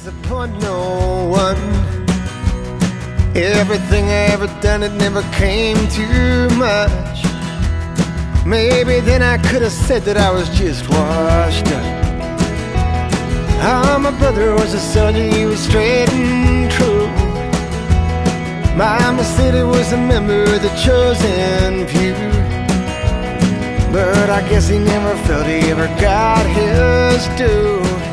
disappoint no one. Everything I ever done, it never came too much. Maybe then I could have said that I was just washed up. Oh, my brother was a soldier, he was straight and true. Mama said he was a member of the chosen few, but I guess he never felt he ever got his due.